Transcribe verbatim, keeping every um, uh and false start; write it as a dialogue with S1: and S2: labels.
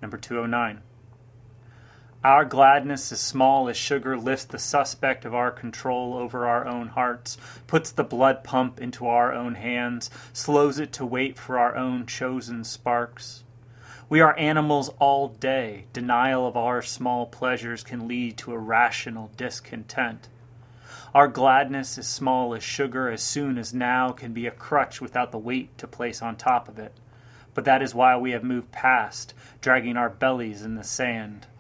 S1: Number two oh nine. Our gladness is small as sugar lifts the suspect of our control over our own hearts, puts the blood pump into our own hands, slows it to wait for our own chosen sparks. We are animals all day. Denial of our small pleasures can lead to irrational discontent. Our gladness is small as sugar as soon as now can be a crutch without the weight to place on top of it. But that is why we have moved past, dragging our bellies in the sand.